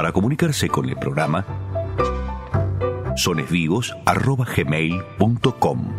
Para comunicarse con el programa, sonesvivos@gmail.com.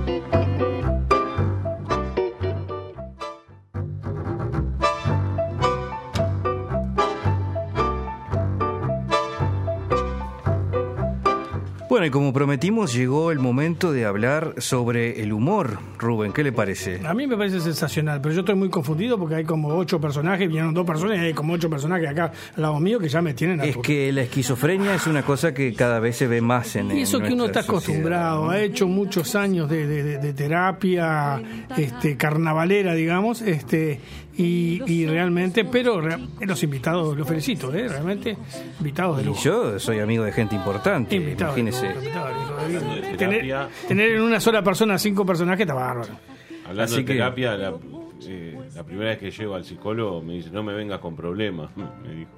Bueno, y como prometimos, llegó el momento de hablar sobre el humor. Rubén, ¿qué le parece? A mí me parece sensacional, pero yo estoy muy confundido porque hay como 8 personajes, vinieron 2 personas y hay como 8 personajes acá al lado mío que ya me tienen Es que la esquizofrenia es una cosa que cada vez se ve más en y eso que uno está acostumbrado, sociedad, ¿no? ha hecho muchos años de terapia carnavalera, digamos, y realmente, pero los invitados, los felicito, realmente, invitados de Y lujo. yo soy amigo de gente importante, imagínese. Tener en una sola persona 5 personajes está bárbaro. Hablando Así de terapia, la primera vez que llego al psicólogo me dice, no me vengas con problemas, me dijo.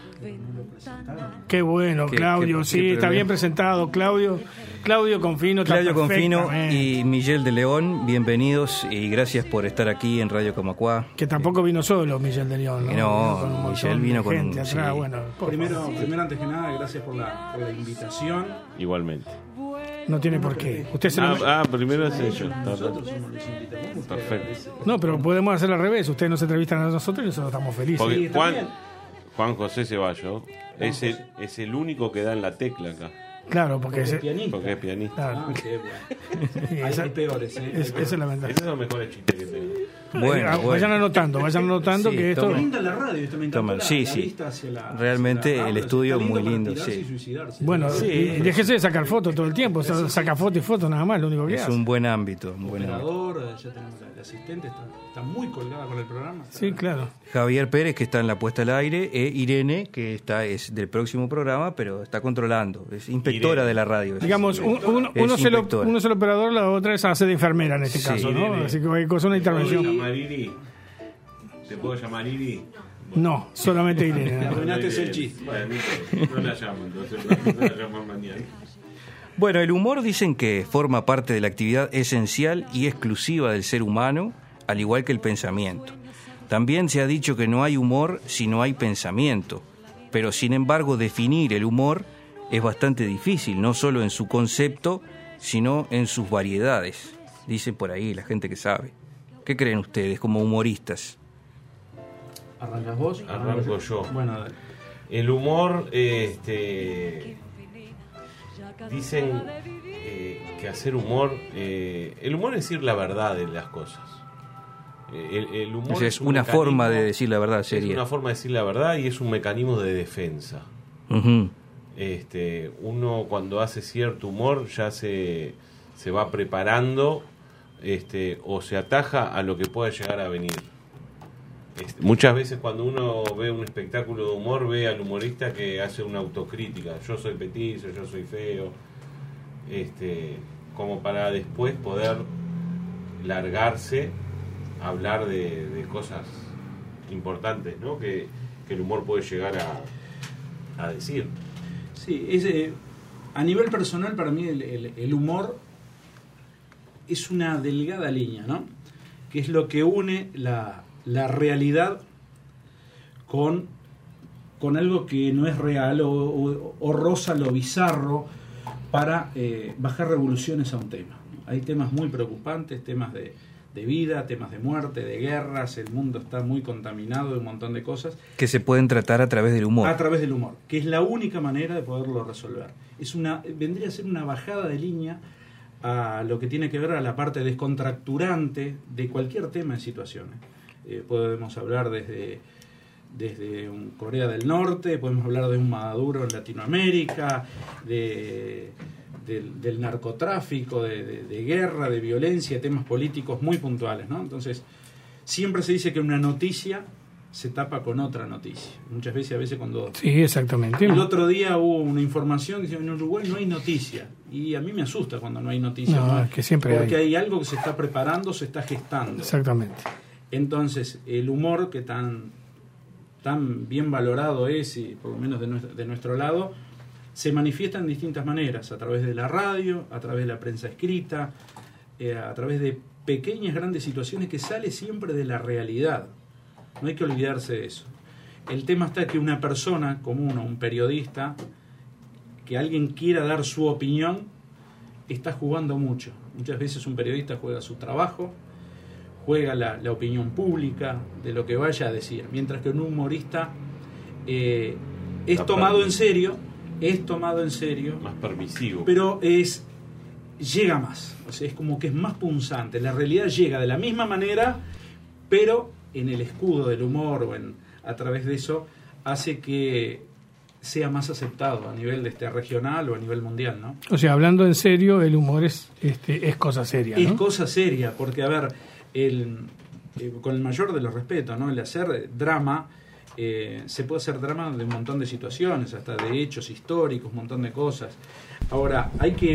Qué bueno, Claudio, sí, qué está problema. bien presentado, Claudio Confino. Claudio Confino perfectamente. y Miguel de León, bienvenidos y gracias por estar aquí en Radio Camacuá. Que tampoco vino solo Miguel de León, ¿no? No, Vino con un montón Miguel vino de con- gente atrás, sí. bueno, por favor. Primero, antes que nada, gracias por la invitación. Igualmente. No tiene por qué. Usted se lo... Primero es ellos. Nosotros somos los invitados. Perfecto. No, pero podemos hacer al revés. Ustedes nos entrevistan a nosotros y nosotros estamos felices. Porque Sí, también. Juan José Ceballos es el único que da en la tecla acá, Claro, porque Es ese- pianista. porque es pianista. claro. Ah, qué bueno. Sí, Hay, esa- hay peores, ¿eh? esa es la ventaja. Esos son los mejores chistes que tengo. Vayan anotando Sí, que esto... tomen. Linda la radio, esto me encantó. Toma, sí, la sí. vista hacia Realmente hacia la el radio. estudio Está muy para lindo, tirarse sí. y suicidarse. Bueno, y déjese de sacar fotos todo el tiempo. Saca fotos y fotos nada más, lo único que Es hace. un buen ámbito, un buen ámbito. Operador, ya tenemos la asistente, está muy colgada con el programa. Sí, claro. Javier Pérez, que está en la puesta al aire, e Irene, que es del próximo programa, pero está controlando, es inspectora Irene. de la radio. Digamos, uno Es es el inspectora. operador, la otra es hace de enfermera en este Sí, caso, ¿no? Irene. Así que cualquier cosa, una ¿Te puedo intervención. llamar Iri? ¿Te puedo llamar Iri? No, solamente Irene. Arruinaste ese chiste. Bueno, no la llamo, entonces no la llamo mañana. Bueno, el humor dicen que forma parte de la actividad esencial y exclusiva del ser humano, al igual que el pensamiento. También se ha dicho que no hay humor si no hay pensamiento, pero sin embargo definir el humor es bastante difícil, no solo en su concepto, sino en sus variedades. Dicen por ahí la gente que sabe. ¿Qué creen ustedes como humoristas? ¿Arrancas vos? Arranco yo. Bueno, dale. El humor, dicen que hacer humor, el humor es decir la verdad de las cosas. El humor O sea, es un una mecanismo- forma de decir la verdad, Es sería. una forma de decir la verdad y es un mecanismo de defensa. Ujú. Uno cuando hace cierto humor ya se va preparando o se ataja a lo que pueda llegar a venir. Muchas veces cuando uno ve un espectáculo de humor ve al humorista que hace una autocrítica, yo soy petizo, yo soy feo, como para después poder largarse a hablar de cosas importantes, ¿no? que el humor puede llegar a decir. Sí, a nivel personal para mí el humor es una delgada línea, ¿no? Que es lo que une la realidad con algo que no es real o roza lo bizarro para bajar revoluciones a un tema. Hay temas muy preocupantes, temas de vida, temas de muerte, de guerras, el mundo está muy contaminado de un montón de cosas. Que se pueden tratar a través del humor. A través del humor, que es la única manera de poderlo resolver. Vendría a ser una bajada de línea a lo que tiene que ver a la parte descontracturante de cualquier tema en situaciones. Podemos hablar desde un Corea del Norte, podemos hablar de un Maduro en Latinoamérica, del narcotráfico, de guerra, de violencia, temas políticos muy puntuales, ¿no? Entonces, siempre se dice que una noticia se tapa con otra noticia. Muchas veces, a veces cuando... Sí, exactamente. El otro día hubo una información que dice en Uruguay no hay noticia. Y a mí me asusta cuando no hay noticia. No, es que siempre porque hay. hay algo que se está preparando, se está gestando. Exactamente. Entonces, el humor que tan bien valorado es, y por lo menos de nuestro lado, se manifiesta en distintas maneras, a través de la radio, a través de la prensa escrita, a través de pequeñas, grandes situaciones que sale siempre de la realidad. No hay que olvidarse de eso. El tema está que una persona común o un periodista, que alguien quiera dar su opinión, está jugando mucho. Muchas veces un periodista juega su trabajo, juega la opinión pública de lo que vaya a decir, mientras que un humorista es tomado en serio, más permisivo, pero llega más, o sea, es como que es más punzante. La realidad llega de la misma manera, pero en el escudo del humor o a través de eso hace que sea más aceptado a nivel regional o a nivel mundial, ¿no? O sea, hablando en serio, el humor es cosa seria, ¿no? Es cosa seria, porque a ver, con el mayor de los respetos, ¿no? El hacer drama, se puede hacer drama de un montón de situaciones, hasta de hechos históricos, un montón de cosas. Ahora,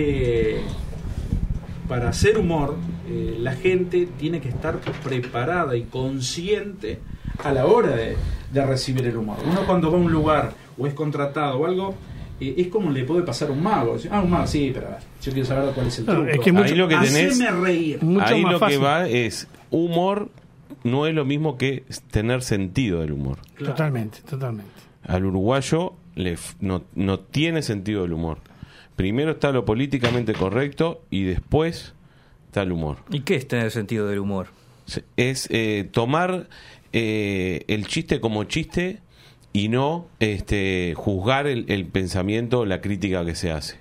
para hacer humor, la gente tiene que estar preparada y consciente a la hora de recibir el humor. Uno cuando va a un lugar o es contratado o algo, es como le puede pasar a un mago. Un mago, sí, pero a ver, yo quiero saber cuál es el truco. Es que ahí lo que tenés, haceme reír. ahí lo fácil. que va es humor, no es lo mismo que tener sentido del humor. Claro. Totalmente. Al uruguayo no tiene sentido del humor. Primero está lo políticamente correcto y después está el humor. ¿Y qué es tener sentido del humor? Es tomar el chiste como chiste y no juzgar el pensamiento, la crítica que se hace.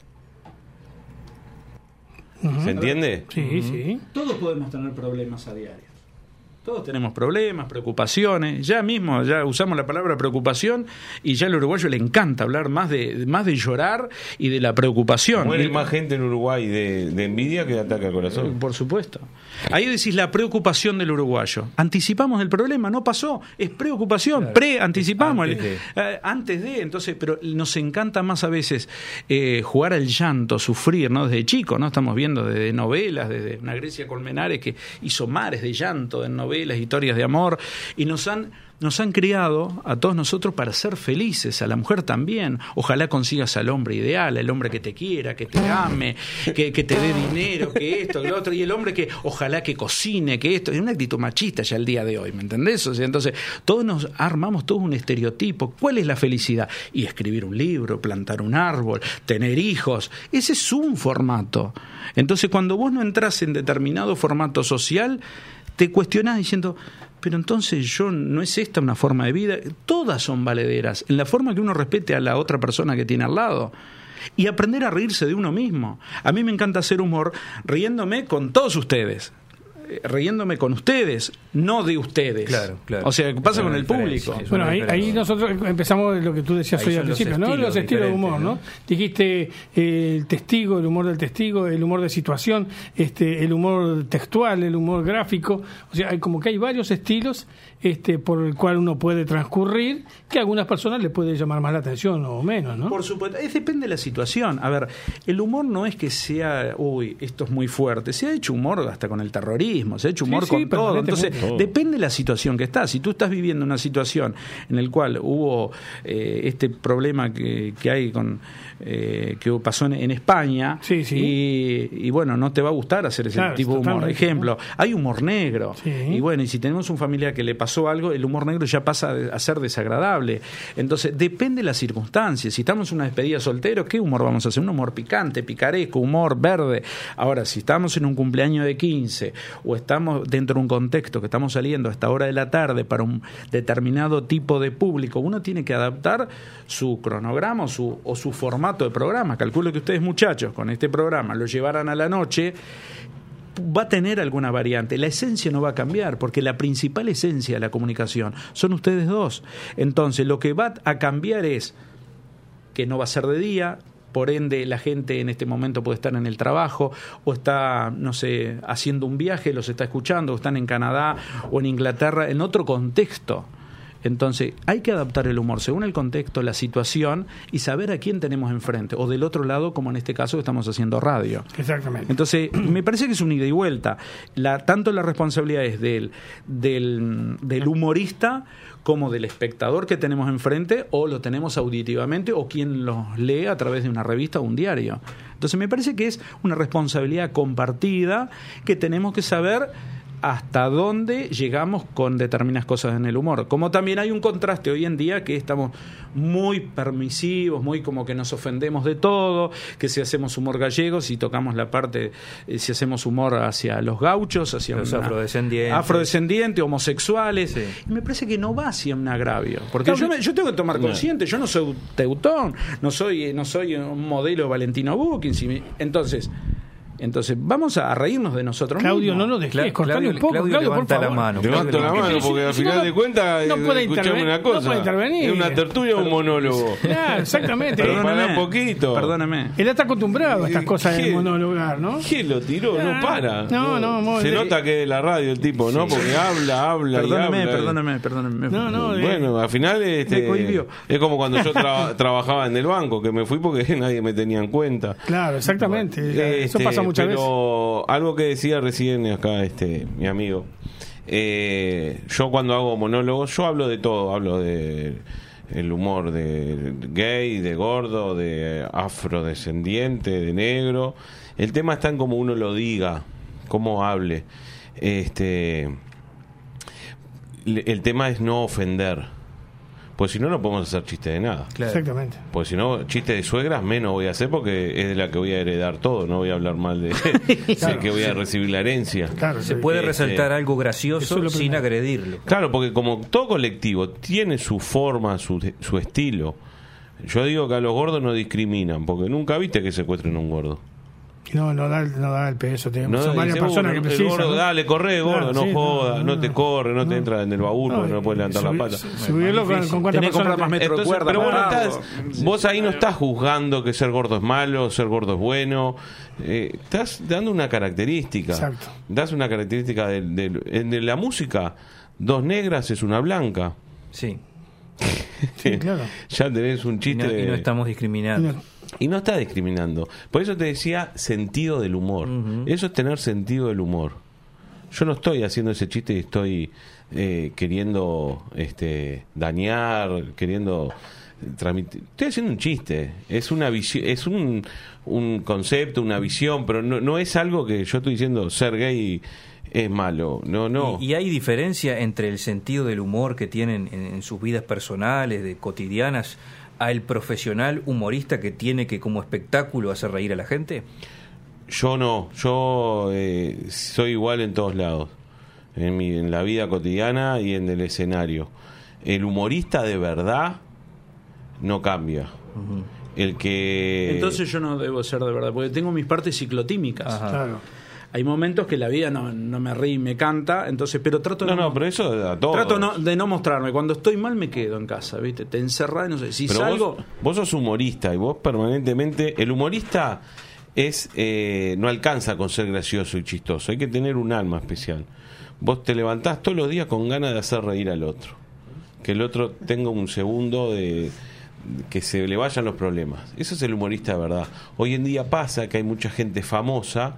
¿Se entiende? Sí, sí. Todos podemos tener problemas a diario. Todos tenemos problemas, preocupaciones. Ya usamos la palabra preocupación y ya al uruguayo le encanta hablar más de llorar y de la preocupación. Muere más gente en Uruguay de envidia que de ataque al corazón. Por supuesto. Ahí decís la preocupación del uruguayo. Anticipamos el problema, no pasó. Es preocupación, claro. Anticipamos. Antes de. Entonces, pero nos encanta más a veces jugar al llanto, sufrir, ¿no? Desde chico, ¿no? Estamos viendo desde novelas, desde una Grecia Colmenares que hizo mares de llanto en novelas, historias de amor, y nos han criado a todos nosotros para ser felices, a la mujer también. Ojalá consigas al hombre ideal, el hombre que te quiera, que te ame, que te dé dinero, que esto, que lo otro, y el hombre que ojalá que cocine, que esto. Es una actitud machista ya el día de hoy, ¿me entendés? O sea, entonces todos nos armamos todo un estereotipo. ¿Cuál es la felicidad? Y escribir un libro, plantar un árbol, tener hijos. Ese es un formato. Entonces cuando vos no entrás en determinado formato social, te cuestionás diciendo, pero entonces no es esta una forma de vida. Todas son valederas, en la forma que uno respete a la otra persona que tiene al lado. Y aprender a reírse de uno mismo. A mí me encanta hacer humor riéndome con todos ustedes. Riéndome con ustedes, no de ustedes. Claro. O sea, ¿qué pasa con el público? Bueno, ahí nosotros empezamos lo que tú decías hoy al principio, ¿no? Los estilos de humor, ¿no? Dijiste el testigo, el humor del testigo, el humor de situación, el humor textual, el humor gráfico. O sea, como que hay varios estilos por el cual uno puede transcurrir, que a algunas personas le puede llamar más la atención o menos, ¿no? Por supuesto, depende de la situación. A ver, el humor no es que sea, esto es muy fuerte. Se ha hecho humor hasta con el terrorismo, se ha hecho humor con todo. Entonces, depende de la situación que estás. Si tú estás viviendo una situación en la cual hubo este problema que hay que pasó en España, y bueno, no te va a gustar hacer ese tipo de humor. Ejemplo, hay humor negro. Y bueno, y si tenemos un familiar que le pasó algo, el humor negro ya pasa a ser desagradable. Entonces, depende de las circunstancias. Si estamos en una despedida soltero, ¿qué humor vamos a hacer? Un humor picante, picaresco, humor verde. Ahora, si estamos en un cumpleaños de 15 o estamos dentro de un contexto que estamos saliendo a esta hora de la tarde para un determinado tipo de público, uno tiene que adaptar su cronograma o su formato de programa. Calculo que ustedes, muchachos, con este programa lo llevaran a la noche, va a tener alguna variante. La esencia no va a cambiar, porque la principal esencia de la comunicación son ustedes dos. Entonces, lo que va a cambiar es que no va a ser de día, por ende la gente en este momento puede estar en el trabajo o está, no sé, haciendo un viaje, los está escuchando, o están en Canadá o en Inglaterra, en otro contexto. Entonces hay que adaptar el humor según el contexto, la situación, y saber a quién tenemos enfrente, o del otro lado, como en este caso que estamos haciendo radio. Exactamente. Entonces me parece que es un ida y vuelta. Tanto la responsabilidad es del humorista como del espectador que tenemos enfrente, o lo tenemos auditivamente, o quien lo lee a través de una revista o un diario. Entonces me parece que es una responsabilidad compartida, que tenemos que saber hasta dónde llegamos con determinadas cosas en el humor. Como también hay un contraste hoy en día que estamos muy permisivos, muy como que nos ofendemos de todo, que si hacemos humor gallego, si tocamos la parte, si hacemos humor hacia los gauchos, hacia los afrodescendientes, homosexuales, sí. Y me parece que no va hacia un agravio, porque yo tengo que tomar consciente, yo no soy teutón, no soy un modelo de Valentino Buchins, entonces vamos a reírnos de nosotros Claudio, mismos. no lo dejes, cortale un poco. Claudio, por favor. la mano. Levanta la mano, porque al final de cuentas, no puede escuchame una cosa. No puede intervenir. ¿Es una tertulia o un monólogo? Claro, exactamente. Para un poquito. Perdóname. Él está acostumbrado a estas cosas de monologar, ¿no? ¿Quién lo tiró? No para. No. Se nota que es la radio el tipo, ¿no? Porque habla. Perdóname. No. Bueno, al final es como cuando yo trabajaba en el banco, que me fui porque nadie me tenía en cuenta. Claro, exactamente. Eso pasa muchas veces. Algo que decía recién acá mi amigo, yo cuando hago monólogos, yo hablo de todo, hablo de el humor de gay, de gordo, de afrodescendiente, de negro. El tema está en cómo uno lo diga, cómo hable. El tema es no ofender. Pues si no, no podemos hacer chiste de nada. Claro. Exactamente. Pues si no, chiste de suegras menos voy a hacer porque es de la que voy a heredar todo. No voy a hablar mal de que voy a recibir la herencia. Claro, se puede resaltar algo gracioso sin agredirlo. Claro, porque como todo colectivo tiene su forma, su estilo. Yo digo que a los gordos no discriminan, porque nunca viste que secuestren a un gordo. No da el peso. Son varias personas que precisan. Gordo, ¿no? Dale, corre, gordo, claro, no jodas, no te corre, no te entra en el baúl, porque no puedes levantar la pata. Subirlo con cuántas personas más metros de cuerda. Pero vos ahí no estás juzgando que ser gordo es malo, ser gordo es bueno. Estás dando una característica. Exacto. Das una característica de la música. 2 negras es una blanca. Sí. Sí, claro. Ya tenés un chiste. Y no estamos discriminando. Y no está discriminando. Por eso te decía sentido del humor. Uh-huh. Eso es tener sentido del humor. Yo no estoy haciendo ese chiste y estoy queriendo dañar, queriendo transmitir. Estoy haciendo un chiste. Es una visión, es un concepto, una visión, pero no es algo que yo estoy diciendo ser gay es malo. No. ¿Y hay diferencia entre el sentido del humor que tienen en sus vidas personales, de cotidianas, al profesional humorista que tiene que como espectáculo hacer reír a la gente? Yo no, soy igual en todos lados, en la vida cotidiana y en el escenario. El humorista de verdad no cambia. Uh-huh. Entonces yo no debo ser de verdad, porque tengo mis partes ciclotímicas. Ajá. Claro. Hay momentos que la vida no me ríe y me canta, entonces, pero trato pero eso a todos. Trato de no mostrarme. Cuando estoy mal me quedo en casa, ¿viste? Te encerrás, no sé, si pero salgo... Vos sos humorista y vos permanentemente... El humorista no alcanza con ser gracioso y chistoso, hay que tener un alma especial. Vos te levantás todos los días con ganas de hacer reír al otro, que el otro tenga un segundo de que se le vayan los problemas. Eso es el humorista de verdad. Hoy en día pasa que hay mucha gente famosa,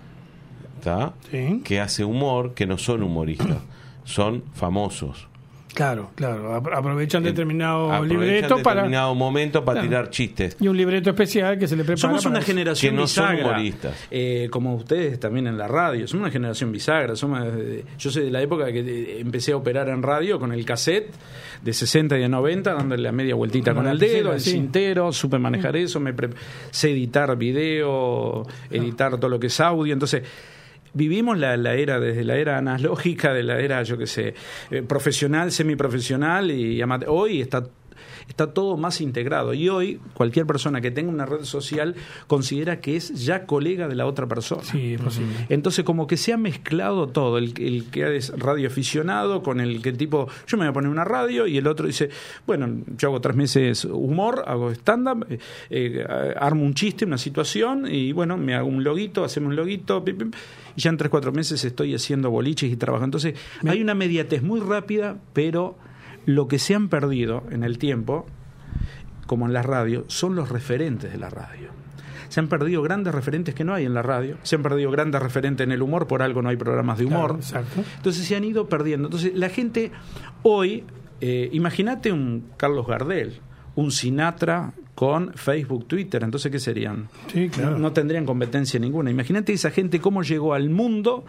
¿sí?, que hace humor, que no son humoristas, son famosos. Claro, aprovechan determinado libreto para determinado momento para tirar chistes. Y un libreto especial que se le prepara. Somos una generación que no bisagra, son humoristas. Como ustedes también en la radio. Somos una generación bisagra. Yo soy de la época que empecé a operar en radio con el cassette de 60 y de 90, dándole la media vueltita con el dedo, el cintero, supe manejar eso, sé editar video, editar todo lo que es audio. Entonces vivimos la era, desde la era analógica, de la era, profesional, semiprofesional y amateur. Hoy está todo más integrado, y hoy cualquier persona que tenga una red social considera que es ya colega de la otra persona. Sí, es posible. Entonces como que se ha mezclado todo, el que es radioaficionado con el que tipo, yo me voy a poner una radio, y el otro dice, bueno, yo hago 3 meses humor, hago stand-up, armo un chiste, una situación, y bueno, me hago un loguito, hacemos un loguito, y ya en 3-4 meses estoy haciendo boliches y trabajando. Entonces hay una mediatez muy rápida, pero lo que se han perdido en el tiempo, como en la radio, son los referentes de la radio. Se han perdido grandes referentes que no hay en la radio. Se han perdido grandes referentes en el humor, por algo no hay programas de humor. Claro, entonces se han ido perdiendo. Entonces la gente hoy, imagínate un Carlos Gardel, un Sinatra con Facebook, Twitter, entonces ¿qué serían? Sí, claro. No tendrían competencia ninguna. Imagínate esa gente cómo llegó al mundo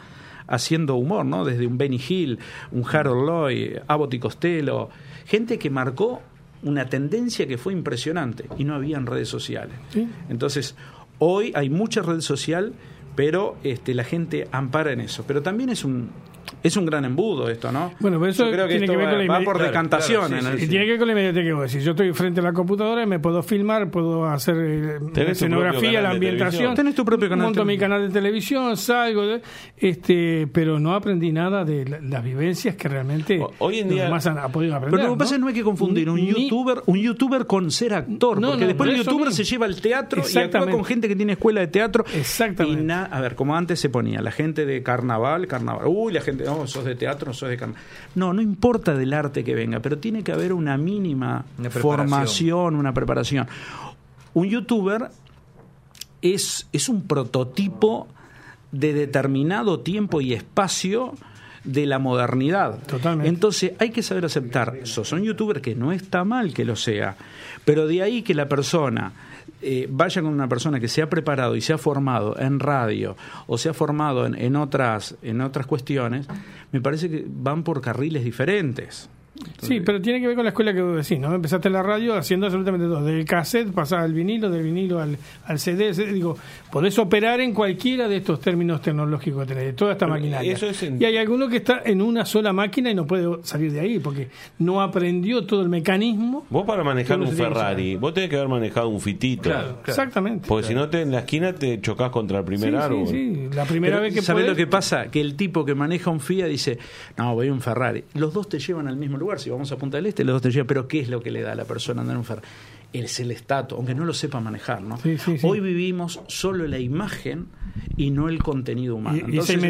haciendo humor, ¿no? Desde un Benny Hill, un Harold Lloyd, Abbott y Costello, gente que marcó una tendencia que fue impresionante y no había en redes sociales. ¿Sí? Entonces, hoy hay mucha red social, pero la gente ampara en eso. Pero también es un gran embudo esto, ¿no? Bueno, pero eso yo creo que tiene esto que ver con va por decantación. Y tiene que ver con la inmediatez que vos decís. Yo estoy frente a la computadora y me puedo filmar, puedo hacer escenografía, la ambientación. Tenés tu propio canal. Monto mi canal de televisión, salgo, pero no aprendí nada de las vivencias que realmente hoy en día los demás han podido aprender. Pero lo que pasa es que no hay que confundir un youtuber con ser actor, porque después el youtuber se lleva al teatro y actúa con gente que tiene escuela de teatro. Exactamente. Y a ver, como antes se ponía, la gente de carnaval, uy, la gente, no, sos de teatro, sos de carnaval. No importa del arte que venga, pero tiene que haber una mínima formación, una preparación. Un youtuber es un prototipo de determinado tiempo y espacio de la modernidad. Totalmente. Entonces hay que saber aceptar, sos un youtuber, que no está mal que lo sea, pero de ahí que la persona vaya con una persona que se ha preparado y se ha formado en radio o se ha formado en otras cuestiones, me parece que van por carriles diferentes. Entonces, sí, pero tiene que ver con la escuela que vos decís, ¿no? Empezaste en la radio haciendo absolutamente todo, del cassette pasaba al vinilo, del vinilo al CD, digo, podés operar en cualquiera de estos términos tecnológicos que tenés, de toda esta maquinaria. Y hay alguno que está en una sola máquina y no puede salir de ahí porque no aprendió todo el mecanismo. Vos para manejar un Ferrari, vos tenés que haber manejado un Fitito. Claro. Exactamente. Porque si no, en la esquina te chocás contra el primer árbol. Sí, la primera vez que ¿sabés lo que pasa? Que el tipo que maneja un Fiat dice, no, voy a un Ferrari. Los dos te llevan al mismo lugar. Si vamos a Punta del Este, los dos te llevan. Pero ¿qué es lo que le da a la persona andar en un Ferrari? Es el estatus, aunque no lo sepa manejar, ¿no? Sí. Hoy vivimos solo la imagen y no el contenido humano. Entonces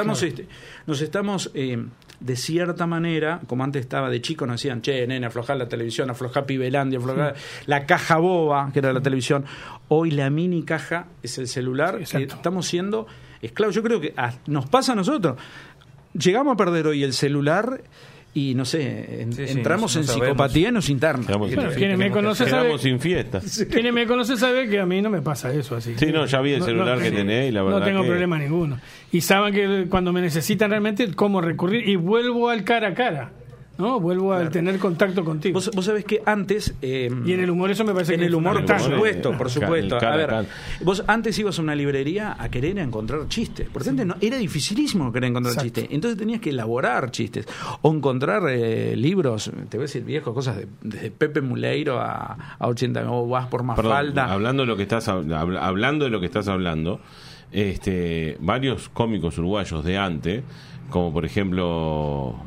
nos estamos de cierta manera, como antes estaba de chico, nos decían, che, nene, aflojá la televisión, aflojá Pibelandia, aflojá la caja boba, que era la televisión. Hoy la mini caja es el celular. Estamos siendo esclavos. Yo creo que nos pasa a nosotros. Llegamos a perder hoy el celular y no sé, entramos en psicopatía y nos internan. Quienes me conocen saben sin fiesta. Quienes me conocen saben que a mí no me pasa eso así. Sí, no, ya vi el celular que tenés y la verdad no tengo problema ninguno. Y saben que cuando me necesitan realmente cómo recurrir y vuelvo al cara a cara. ¿No? Vuelvo a tener contacto contigo. Vos sabés que antes... y en el humor eso me parece en que... el humor, por supuesto. A ver, vos antes ibas a una librería a querer encontrar chistes. Porque antes era dificilísimo querer encontrar chistes. Entonces tenías que elaborar chistes. O encontrar libros, te voy a decir viejo, cosas desde Pepe Muleiro a 80, o vas por Mafalda. Hablando de lo que estás hablando, varios cómicos uruguayos de antes, como por ejemplo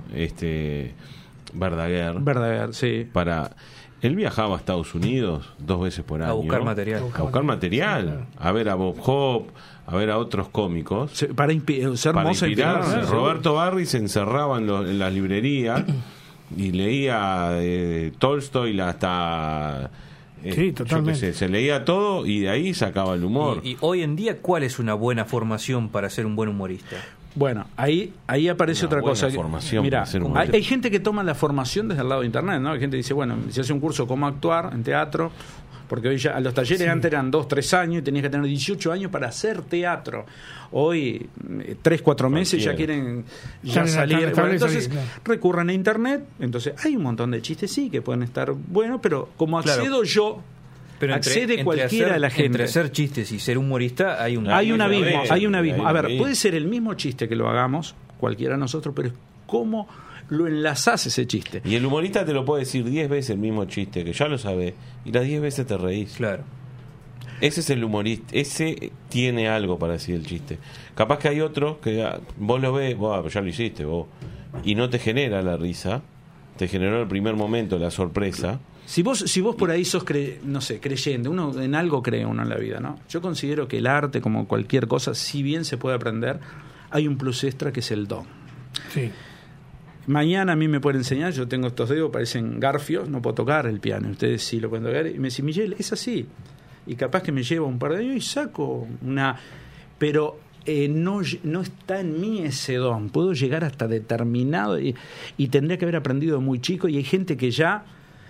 Verdaguer, sí. Él viajaba a Estados Unidos 2 veces por año. A buscar material. A ver a Bob Hope, a ver a otros cómicos. Para inspirarse. Roberto Barri se encerraba en las librerías y leía Tolstoy hasta... Sí, totalmente. Se leía todo y de ahí sacaba el humor. Y hoy en día, ¿cuál es una buena formación para ser un buen humorista? Bueno, ahí aparece otra cosa. Mira, hay gente que toma la formación desde el lado de internet, ¿no? Hay gente que dice, bueno, si hace un curso cómo actuar en teatro, porque hoy ya los talleres antes eran 2-3 años y tenías que tener 18 años para hacer teatro. Hoy 3-4 meses ya quieren salir. Bueno, entonces recurren a internet. Entonces hay un montón de chistes, sí, que pueden estar buenos, pero como accedo yo... Pero accede cualquiera de la gente. Entre hacer chistes y ser humorista hay un abismo. A ver, puede ser el mismo chiste que lo hagamos cualquiera de nosotros, pero es cómo lo enlazás ese chiste. Y el humorista te lo puede decir 10 veces el mismo chiste, que ya lo sabés, y las 10 veces te reís. Claro. Ese es el humorista, ese tiene algo para decir el chiste. Capaz que hay otro que vos lo ves, ya lo hiciste vos, y no te genera la risa, te generó el primer momento la sorpresa. Si vos por ahí sos creyente, uno en algo cree uno en la vida, ¿no? Yo considero que el arte, como cualquier cosa, si bien se puede aprender, hay un plus extra que es el don. Sí. Mañana a mí me pueden enseñar, yo tengo estos dedos, parecen garfios, no puedo tocar el piano, ustedes sí lo pueden tocar, y me dicen, Miguel, es así. Y capaz que me lleva un par de años y saco una... Pero no está en mí ese don, puedo llegar hasta determinado y tendría que haber aprendido muy chico, y hay gente que ya...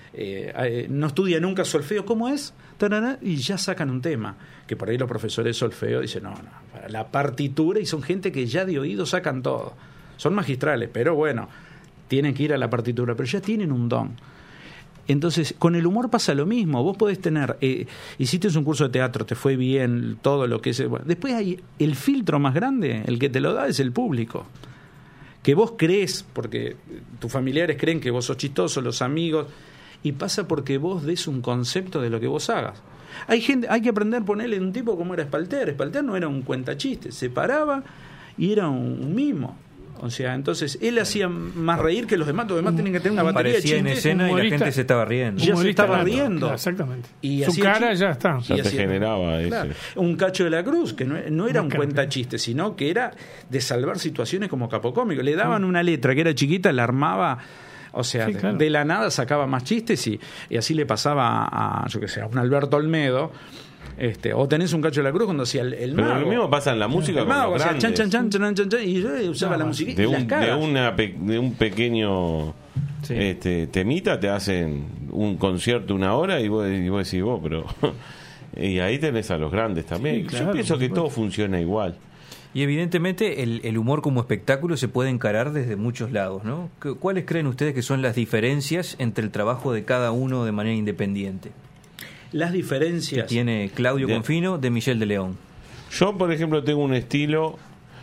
no estudia nunca solfeo, ¿cómo es? Y ya sacan un tema, que por ahí los profesores de solfeo dicen, no, para la partitura, y son gente que ya de oído sacan todo, son magistrales, pero bueno, tienen que ir a la partitura, pero ya tienen un don. Entonces, con el humor pasa lo mismo. Vos podés tener, hiciste un curso de teatro, te fue bien, todo lo que es. Bueno, después hay el filtro más grande, el que te lo da es el público. Que vos crees, porque tus familiares creen que vos sos chistoso, los amigos, y pasa porque vos des un concepto de lo que vos hagas. Hay que aprender a ponerle un tipo como era Espalter. Espalter no era un cuentachiste, se paraba y era un mimo. O sea, entonces él hacía más reír que los demás tienen que tener una batería de chistes. En escena y la gente se estaba riendo. Ya se estaba riendo. Claro, exactamente. Y su cara ya está. Ya se generaba claro, un Cacho de la Cruz, que no era un cuentachiste, sino que era de salvar situaciones como capocómico. Le daban una letra que era chiquita, la armaba. O sea, sí, claro, de la nada sacaba más chistes y así le pasaba a, yo qué sé, a un Alberto Olmedo. O tenés un Cacho de la Cruz cuando hacía el mago. Pero lo mismo pasa en la música. El mago hacía chan, chan, chan, chan, chan, chan, y yo usaba la música de un pequeño temita te hacen un concierto 1 hora y vos decís vos, pero y ahí tenés a los grandes también. Sí, claro, yo pienso que todo funciona igual. Y evidentemente el humor como espectáculo se puede encarar desde muchos lados, ¿no? ¿Cuáles creen ustedes que son las diferencias entre el trabajo de cada uno de manera independiente? Las diferencias que tiene Claudio Confino de Michel de León. Yo, por ejemplo, tengo un estilo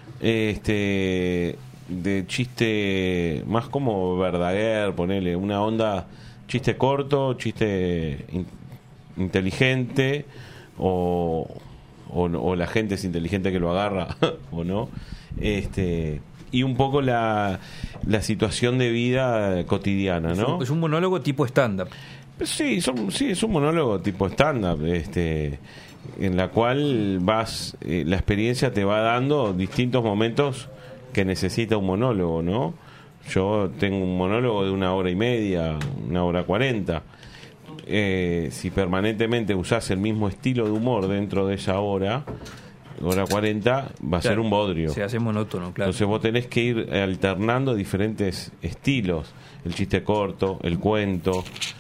de chiste más como Verdaguer, ponele una onda, chiste corto, chiste inteligente, o la gente es inteligente que lo agarra o no, y un poco la situación de vida cotidiana, ¿no? Es un monólogo tipo stand-up. Sí, es un monólogo tipo stand-up, en la cual la experiencia te va dando distintos momentos que necesita un monólogo, ¿no? Yo tengo un monólogo de 1 hora y media, 1 hora 40. Si permanentemente usás el mismo estilo de humor dentro de esa hora 40, va a ser un bodrio. Se hace monótono, claro. Entonces vos tenés que ir alternando diferentes estilos: el chiste corto, el cuento,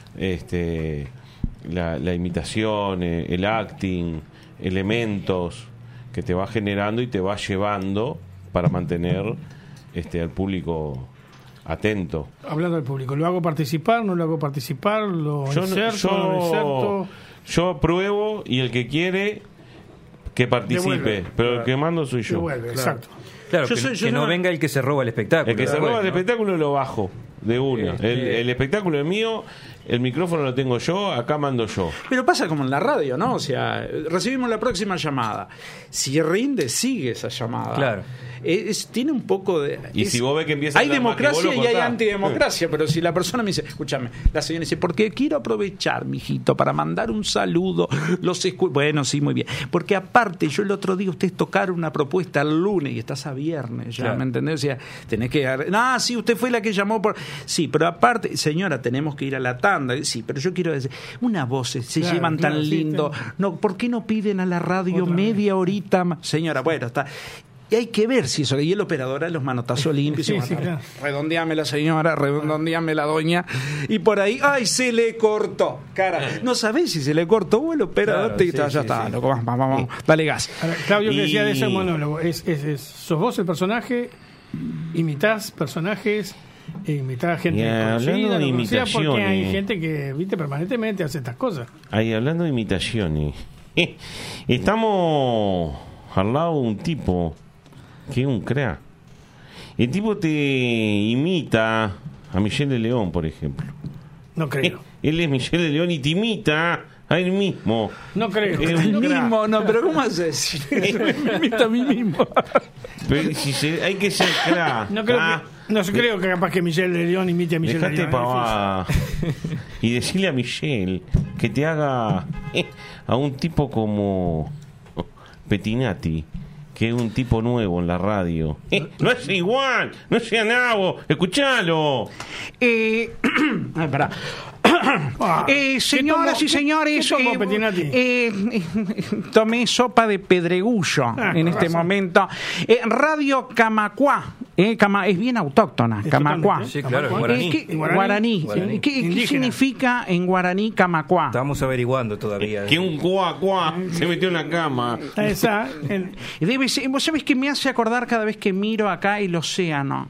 la imitación, el acting, elementos que te va generando y te va llevando para mantener al público atento. Hablando del público, ¿lo hago participar? ¿No lo hago participar? ¿Lo inserto? Yo apruebo, y el que quiere que participe, devuelve, pero claro, el que mando soy yo. Devuelve, claro. Exacto. Claro, que no venga el que se roba el espectáculo. El que se roba el espectáculo lo bajo de una. El espectáculo es mío, el micrófono lo tengo yo, acá mando yo. Pero pasa como en la radio, ¿no? O sea, recibimos la próxima llamada. Si rinde, sigue esa llamada. Claro. Tiene un poco de... Y si vos ves que empieza hay democracia y hay antidemocracia, pero si la persona me dice, escúchame, la señora dice, porque quiero aprovechar, mijito, para mandar un saludo, bueno, sí, muy bien, porque aparte, yo el otro día ustedes tocaron una propuesta el lunes y estás a viernes, ya, claro, ¿me entendés? O sea, tenés que... sí, usted fue la que llamó por... Sí, pero aparte, señora, tenemos que ir a la tanda. Sí, pero yo quiero decir, unas voces se llevan tan lindo. No, ¿por qué no piden a la radio media horita más? Señora, bueno, está... Y hay que ver si eso. Y el operador a los manotazos limpios. Claro. Redondeame la señora, redondeame la doña. Y por ahí, ¡ay, se le cortó! Cara, no sabés si se le cortó o el operador ya está. Loco, vamos, dale gas. Ahora, Claudio, que decía de ese monólogo, ¿sos vos el personaje? ¿Imitás personajes? Imitás gente conocida, de imitaciones, porque hay gente que, viste, permanentemente hace estas cosas. Ahí, hablando de imitaciones, estamos al lado de un tipo que es un crack. El tipo te imita a Michel de León, por ejemplo. No creo. Él es Michel de León y te imita a él mismo. No creo. El mismo, no, pero ¿cómo haces? Me imita a mí mismo. Pero hay que ser crack. No creo que capaz que Michel de León imite a Michel de León. Y decirle a Michel que te haga a un tipo como Pettinati, que es un tipo nuevo en la radio. No es igual, no sea nabo, escuchalo. Pará. Señoras y señores, tomé sopa de pedregullo en este momento. Radio Camacuá Es bien autóctona, Camacuá. Sí, claro, guaraní. Guaraní. ¿Qué significa en guaraní Camacuá? Estamos averiguando todavía. Que un cuá se metió en la cama. Debe ser, vos sabés que me hace acordar cada vez que miro acá el océano.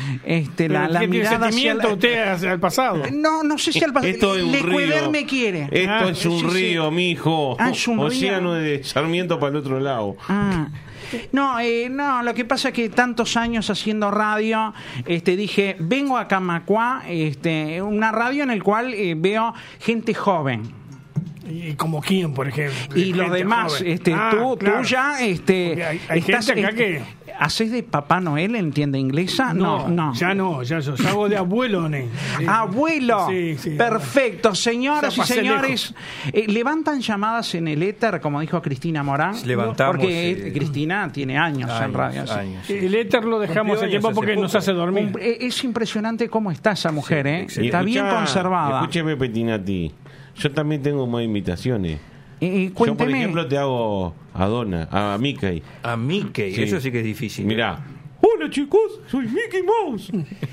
La mirada hacia el pasado. No sé si al pasado. Esto es un río. Me quiere. Esto es un río, mijo. Es un océano río. de Sarmiento para el otro lado. No, lo que pasa es que tantos años haciendo radio, dije, vengo a Camacuá, una radio en el cual veo gente joven. ¿Y como quién, por ejemplo? Y los demás, claro. tú ya hay estás gente acá que ¿haces de Papá Noel en tienda inglesa? No. Ya yo hago de abuelo, Abuelo. Sí, perfecto. Señoras y señores, levantan llamadas en el éter, como dijo Cristina Morán. Levantamos, porque Cristina tiene años en radio. El éter lo dejamos hace tiempo porque nos hace dormir. Es impresionante cómo está esa mujer, Está bien conservada. Escúcheme, Petinati. Yo también tengo más invitaciones. Cuénteme. Yo, por ejemplo, te hago a Mickey. A Mickey, sí. Eso sí que es difícil. Mirá. Hola chicos, soy Mickey Mouse.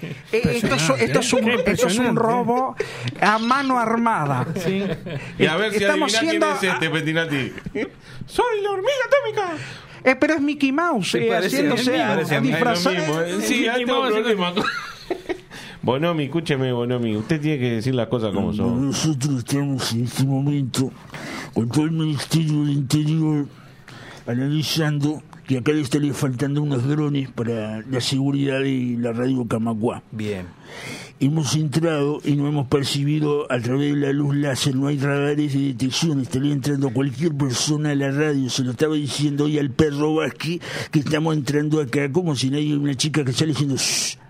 Esto es un robo a mano armada. ¿Sí? Y a ver si adivinás quién es Petinati. Soy la hormiga atómica. Pero es Mickey Mouse, haciéndose disfrazado. Sí, hay un problema. Bonomi, escúcheme, Bonomi. Usted tiene que decir las cosas como son. Nosotros estamos en este momento con todo el Ministerio del Interior analizando que acá le estaría faltando unos drones para la seguridad de la radio Camacuá. Bien. Hemos entrado y no hemos percibido a través de la luz láser, no hay radares de detección, estaría entrando cualquier persona a la radio. Se lo estaba diciendo hoy al perro Vázquez que estamos entrando acá como si nadie, una chica que sale diciendo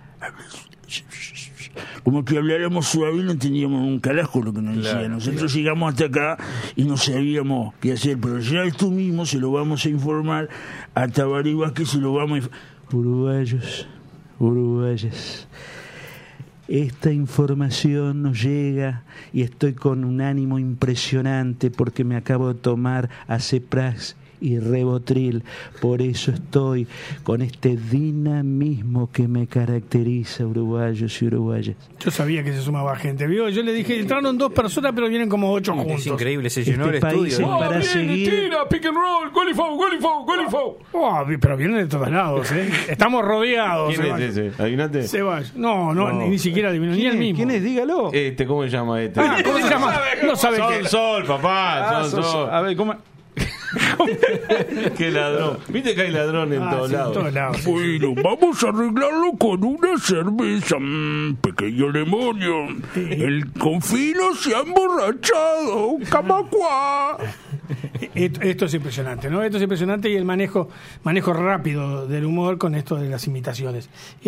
como que habláramos suave y no entendíamos un carajo lo que nos decía. Nosotros llegamos hasta acá y no sabíamos qué hacer, pero ya esto mismo se lo vamos a informar a Tabaré Vázquez, se lo vamos a uruguayas, esta información nos llega y estoy con un ánimo impresionante porque me acabo de tomar Aceprax y Rivotril, por eso estoy con este dinamismo que me caracteriza, uruguayos y uruguayas. Yo sabía que se sumaba gente, ¿vio? Yo le dije, entraron 2 personas, pero vienen como 8 juntos. Es increíble, se llenó el país estudio. para seguir. Tira, pick and roll, golifo. Pero vienen de todos lados, ¿eh? Estamos rodeados. ¿Quién es ese? ¿Adivinaste? Ceballos. No, ni siquiera adivinó, ni el mismo. ¿Quién es? Dígalo. ¿Cómo se llama este? ¿Cómo se llama? No sabe qué. Sol, papá. Sol. A ver, ¿cómo? Qué ladrón. Viste que hay ladrón en todos lados. Bueno, vamos a arreglarlo con una cerveza. Pequeño demonio. El confino se ha emborrachado. Camacuá. Esto es impresionante, ¿no? Esto es impresionante y el manejo rápido del humor con esto de las imitaciones.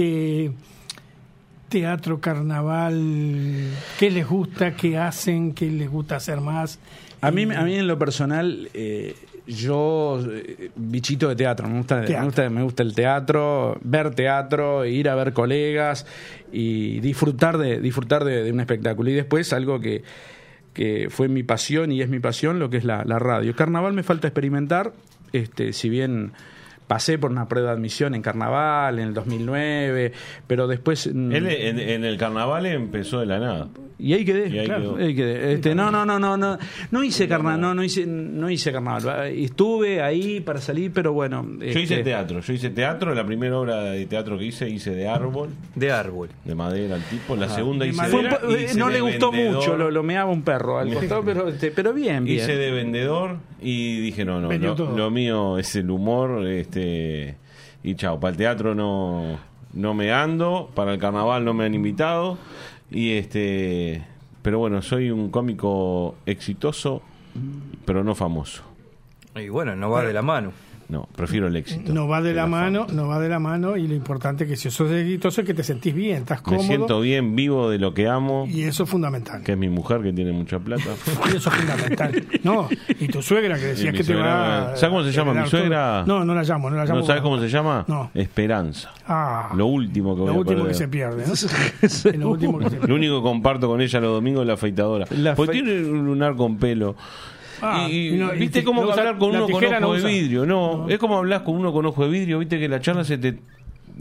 Teatro, carnaval, ¿qué les gusta? ¿Qué hacen? ¿Qué les gusta hacer más? A mí en lo personal, yo bichito de teatro, me gusta el teatro, ver teatro, ir a ver colegas y disfrutar de un espectáculo. Y después algo que fue mi pasión y es mi pasión, lo que es la radio. Carnaval me falta experimentar, si bien pasé por una prueba de admisión en Carnaval en el 2009, pero después él en el Carnaval empezó de la nada. Y ahí quedé, ahí quedé. No hice carnaval, no hice carnaval. Estuve ahí para salir, pero bueno. Yo hice teatro, la primera obra de teatro que hice de árbol. De madera al tipo, la segunda hice no le gustó mucho, lo meaba un perro al costado, pero bien. Hice de vendedor y dije, no, lo mío es el humor, y chao, para el teatro no me ando, para el carnaval no me han invitado. Y pero bueno, soy un cómico exitoso, pero no famoso. Y bueno, no va de la mano. No, prefiero el éxito. No va de la mano y lo importante es que si sos exitoso es que te sentís bien, estás cómodo. Me siento bien, vivo de lo que amo. Y eso es fundamental. Que es mi mujer, que tiene mucha plata. Y eso es fundamental. No, y tu suegra que decías que te va... ¿Sabes cómo se llama mi suegra? No la llamo. ¿No sabes cómo se llama? No. Esperanza. Lo último que voy a perder. Lo último que se pierde, ¿no? Lo último que se pierde. Lo único que comparto con ella los domingos es la afeitadora. Porque tiene un lunar con pelo. ¿Viste cómo hablar con uno con ojo de vidrio? No, es como hablar con uno con ojo de vidrio, viste que la charla se te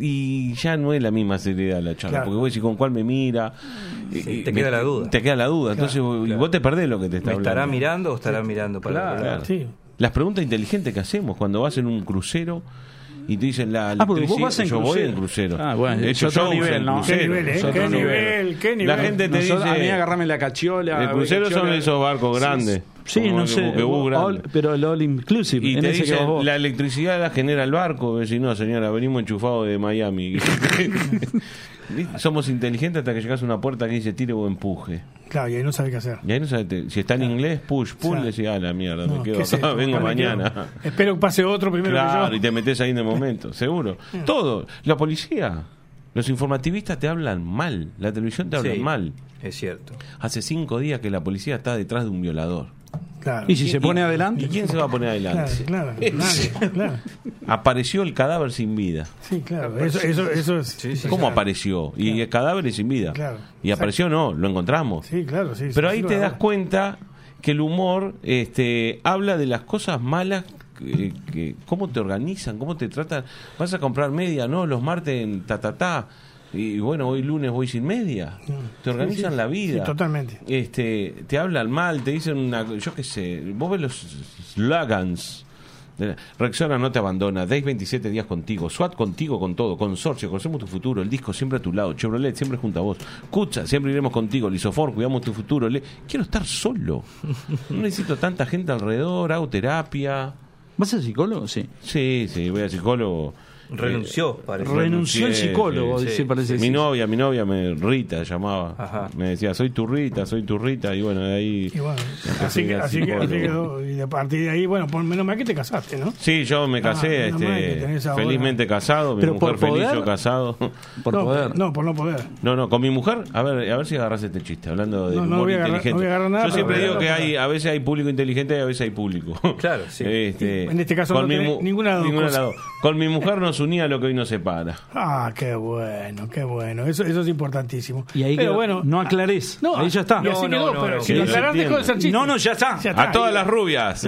y ya no es la misma seriedad la charla, porque vos decís con cuál me mira, te queda la duda. Te queda la duda, entonces y vos te perdés lo que te está hablando. ¿Estará mirando o estará mirando para el lado? Sí. Las preguntas inteligentes que hacemos cuando vas en un crucero y te dicen porque vos vas en yo crucero. voy en crucero. Bueno, de hecho, otro nivel, ¿no? ¿Qué nivel? La gente te dice, a mí agarrame la cachiola. El crucero son esos barcos grandes. Sí, no sé, pero el all inclusive. Y te dicen, la electricidad la genera el barco. Decís, no, señora, venimos enchufados de Miami. Somos inteligentes hasta que llegas a una puerta que dice tire o empuje. Claro, y ahí no sabes qué hacer. Y ahí no sabes, si está en inglés, push, pull, decís, la mierda, me quedo acá, vengo mañana. Espero que pase otro primero que yo. Y te metes ahí en el momento, seguro. Todo. La policía, los informativistas te hablan mal, la televisión te habla mal. Es cierto. Hace 5 días que la policía está detrás de un violador. Claro. ¿Y si se pone adelante? ¿Y quién se va a poner adelante? Claro, nadie, claro. Apareció el cadáver sin vida. Sí, claro. Eso es. Sí, ¿Cómo apareció? Y el cadáver es sin vida. Claro. Y apareció, no, lo encontramos. Sí, claro, sí. Pero ahí te das cuenta que el humor habla de las cosas malas. Cómo te organizan, cómo te tratan. Vas a comprar media, ¿no? Los martes en y bueno, hoy lunes voy sin media. Te organizan la vida. Sí, totalmente. Te hablan mal, te dicen yo qué sé, vos ves los slogans. Rexona no te abandona, Days 27 días contigo, SWAT contigo con todo, Consorcio, conocemos tu futuro, el disco siempre a tu lado, Chevrolet siempre junto a vos, Cucha, siempre iremos contigo, Lisofor, cuidamos tu futuro. Quiero estar solo, no necesito tanta gente alrededor, hago terapia. ¿Vas al psicólogo? Sí. Sí, voy al psicólogo. Renunció el psicólogo, sí. Parece. Mi novia Rita llamaba. Ajá. Me decía, soy tu Rita, y bueno, de ahí. Y bueno, así quedó, y a partir de ahí, bueno, por menos mal que te casaste, ¿no? Sí, yo me casé, felizmente casado, mi mujer feliz, yo casado. ¿Por poder? No, por no poder. No, con mi mujer, a ver si agarras este chiste, hablando de humor inteligente. No voy a agarrar nada, yo siempre digo que a veces hay público inteligente y a veces hay público. Claro, sí. En este caso no tenés ninguna de las dos. Con mi mujer nos unía lo que hoy nos separa. Qué bueno. Eso es importantísimo. Y ahí pero bueno, no aclarés. Ahí ya está. Y así quedó, pero si lo aclarás dejó de ser chiste. No, ya está. A todas las rubias.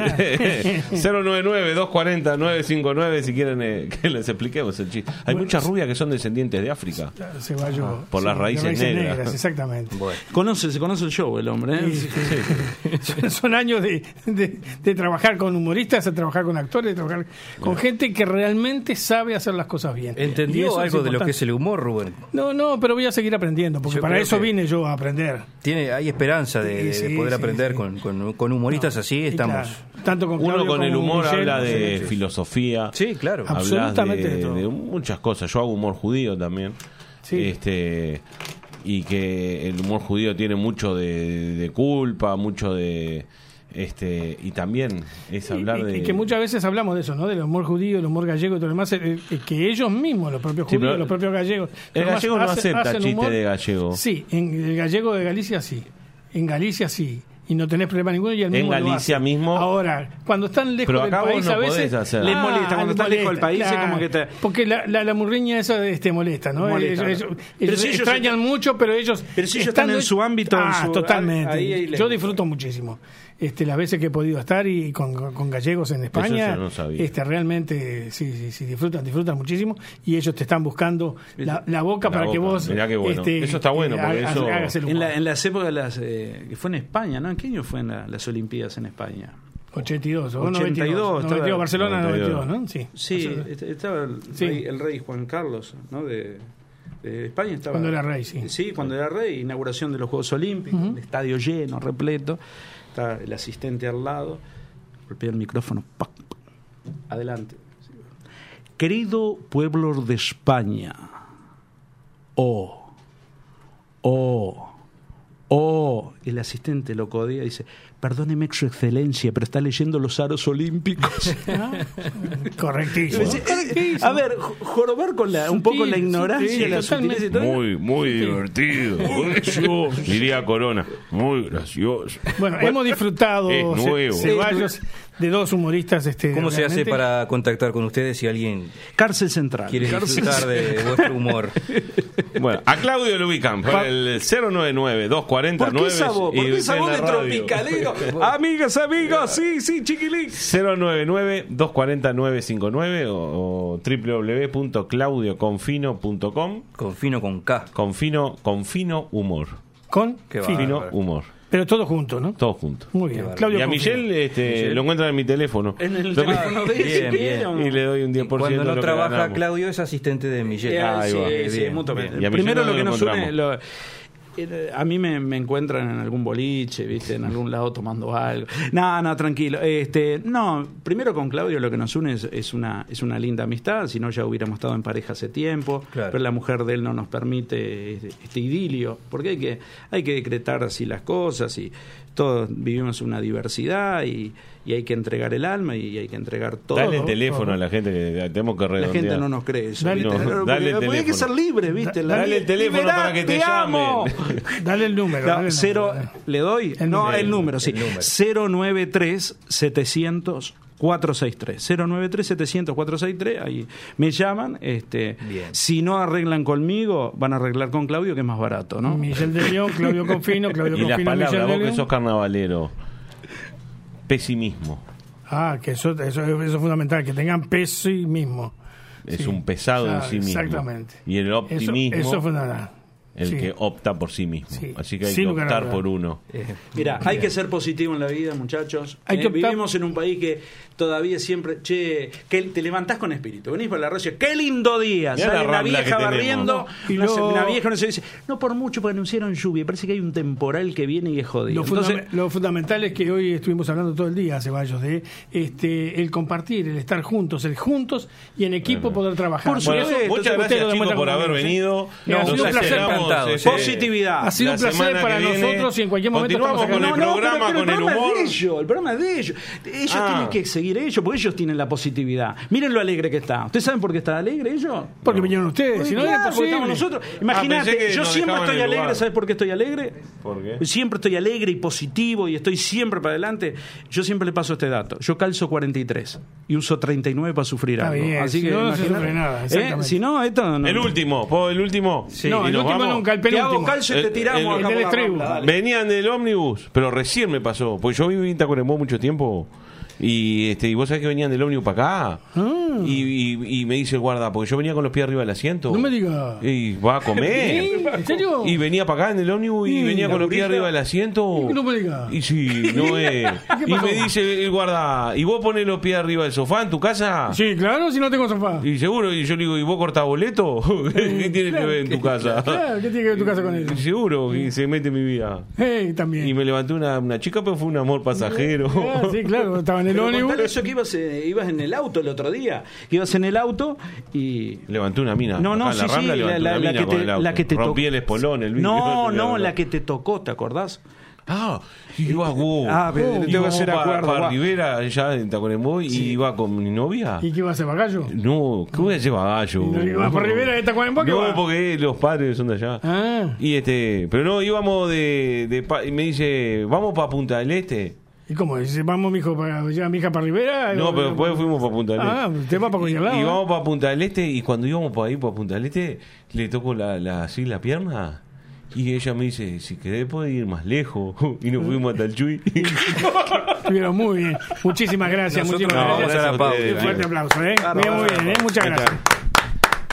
099-240-959 si quieren que les expliquemos el chiste. Hay muchas rubias que son descendientes de África. Por las raíces negras. Exactamente. Bueno. Se conoce el show el hombre. Sí. Son años de trabajar con humoristas, de trabajar con actores, de trabajar con gente que realmente sabe hacer las cosas bien. ¿Entendió algo de lo que es el humor, Rubén? No, pero voy a seguir aprendiendo, porque para eso vine yo a aprender. Hay esperanza de poder aprender con humoristas así, estamos. Claro. Tanto con Claudio, uno con el humor Michelle, habla de filosofía. Sí, claro. Absolutamente de muchas cosas. Yo hago humor judío también. Sí. Y que el humor judío tiene mucho de culpa, mucho de... y también es hablar de... Y que muchas veces hablamos de eso, ¿no? Del humor judío, el humor gallego y todo lo demás, que ellos mismos, los propios judíos, los propios gallegos... El gallego no acepta chiste de gallego. Sí, en el gallego de Galicia sí. En Galicia sí. Y no tenés problema ninguno y el mismo en Galicia mismo. Ahora, cuando están lejos del país a veces les molesta, cuando están lejos del país claro, como que te... porque la murriña esa molesta, ¿no? Ellos extrañan mucho, pero ellos están en su ámbito, totalmente. Ahí yo disfruto muchísimo. Las veces que he podido estar y con gallegos en España, realmente sí disfrutan muchísimo y ellos te están buscando la boca para que vos mirá qué bueno. Eso está bueno porque hagas el humor. En las épocas que fue en España, ¿no? ¿En qué año fue en las Olimpiadas en España? 82 o 92, Barcelona 92, ¿no? Sí, estaba el rey Juan Carlos, ¿no? De España estaba. Cuando era rey, sí. Sí, cuando era rey, inauguración de los Juegos Olímpicos, el estadio lleno, repleto. Está el asistente al lado, golpea el micrófono, ¡pac! Adelante. Querido pueblo de España, el asistente lo codea y dice: perdóneme, su excelencia, pero está leyendo los aros olímpicos. Correctísimo. A ver, jorobar con un poco la ignorancia, la sutileza y todo. Muy divertido, muy gracioso. Diría Corona, muy gracioso. Bueno, hemos disfrutado, es nuevo. Ceballos, de dos humoristas. ¿Cómo se hace para contactar con ustedes si alguien Cárcel Central quiere disfrutar de vuestro humor? Bueno, a Claudio lo ubican por el 099-240-9. ¿Por qué esa voz? ¿Por qué esa voz de tropicalero? Amigas, amigos, sí, chiquilín. 099-240-959 o www.claudioconfino.com. Confino con K. Confino humor. ¿Con? Fino humor. Pero todo junto, ¿no? Todo junto. Muy bien. Claudio, y a Michelle lo encuentran en mi teléfono. En el teléfono de bien. Y le doy un 10%. Cuando no de trabaja Claudio es asistente de Michelle. Sí, mutuamente. Primero lo que nos une... A mí me encuentran en algún boliche, ¿viste? En algún lado tomando algo. No, tranquilo. No, primero con Claudio lo que nos une es una linda amistad, si no ya hubiéramos estado en pareja hace tiempo, claro. Pero la mujer de él no nos permite este idilio, porque hay que decretar así las cosas y todos vivimos una diversidad y hay que entregar el alma y hay que entregar todo. Dale el teléfono a la gente que tenemos que redondear. La gente no nos cree eso. Dale el teléfono. Hay que ser libre, ¿viste? Dale el teléfono para que te llamen. Dale el número. ¿Le doy? El número, sí. 093-700-463. 093-700-463. Ahí me llaman. Si no arreglan conmigo, van a arreglar con Claudio, que es más barato, ¿no? Michel de León, Claudio Confino, y las palabras, vos que sos carnavalero. Pesimismo. Que eso es fundamental, que tengan pesimismo. Es un pesado en sí mismo. Exactamente. Y el optimismo. Eso es fundamental. El que opta por sí mismo. Sí. Así que hay que optar por uno. Mira, hay que ser positivo en la vida, muchachos. Vivimos en un país que todavía siempre... que te levantás con espíritu. Venís por la radio, ¡qué lindo día! Sale una vieja barriendo, una vieja no se dice, no por mucho porque anunciaron lluvia. Parece que hay un temporal que viene y es jodido. Lo fundamental es que hoy estuvimos hablando todo el día, Ceballos, de el compartir, el estar juntos, el juntos y en equipo poder trabajar. Muchas gracias, chicos, por haber venido. Ha sido un placer. Positividad. Ha sido un placer para nosotros y en cualquier momento continuamos con el programa, con el humor. El programa es de ellos. Ellos tienen que seguir ellos, porque ellos tienen la positividad. Miren lo alegre que está. ¿Ustedes saben por qué está alegre ellos? Porque vinieron ustedes. Si no, claro, porque estamos nosotros. Imagínate, yo siempre estoy alegre. ¿Sabes por qué estoy alegre? ¿Por qué? Siempre estoy alegre y positivo y estoy siempre para adelante. Yo siempre le paso este dato. Yo calzo 43 y uso 39 para sufrir algo. Bien, así que no se sufre nada. Si no, esto no. El último. Sí, no, el último nunca, el penúltimo. Calzo y te tiramos el del estribo. Venían del ómnibus, pero recién me pasó, porque yo viví en Tacuarembó mucho tiempo. Y vos sabés que venían del ómnibus para acá. Y me dice el guarda, porque yo venía con los pies arriba del asiento. No me digas. Y va a comer. ¿En serio? Y venía para acá en el ómnibus y venía con los pies arriba del asiento. No me digas. Y sí, no es. Y me dice el guarda, ¿y vos ponés los pies arriba del sofá en tu casa? Sí, claro, si no tengo sofá. Y seguro, y yo le digo, ¿y vos cortás boleto? ¿Qué tiene que ver en tu casa? Claro, ¿qué tiene que ver tu casa con eso? Seguro, y se mete en mi vida. También. Y me levantó una chica, pero fue un amor pasajero. Sí, claro, estaba en el ómnibus. Eso que ibas en el auto el otro día. Ibas en el auto y... Levanté una mina. No, sí, la que te tocó. Rompí el espolón, el vidrio. No, la que te tocó, ¿te acordás? Iba tengo que hacer acuerdo. Para Rivera, allá en Tacuarembó, y iba con mi novia. ¿Y qué iba a hacer, Bagallo? No, ¿qué voy a hacer, Bagallo? ¿No iba por Rivera de Tacuarembó? No, porque los padres son de allá. Pero no, íbamos y me dice, vamos para Punta del Este. ¿Y cómo? Dice, vamos, mijo, para llevar a mi hija para Rivera. No, pero después fuimos para Punta del Este. Usted va para cualquier lado. Y vamos para Punta del Este, y cuando íbamos para ahí, para Punta del Este, le toco así la pierna. Y ella me dice, si querés podés ir más lejos. Y nos fuimos hasta el Chuy. Estuvieron muy bien. Muchísimas gracias. Nosotros vamos a la pausa. Un fuerte aplauso. Muy bien, muchas gracias.